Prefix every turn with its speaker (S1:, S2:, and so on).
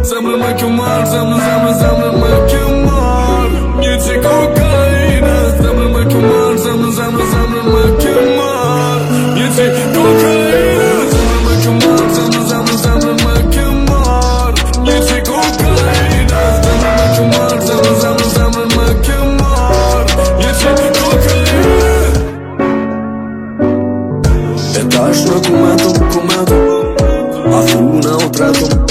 S1: Zemrën me kjo marrë, zemrën me kjo marrë. Një që kokaina. Zemrën me kjo marrë, zemrën me kjo marrë. Një që kokaina. Zemrën me kjo marrë, zemrën me kjo marrë. Një që kokaina. Zemrën me kjo marrë, zemrën me kjo marrë. Një që kokaina. E tash në kumentum, a thune o tretum.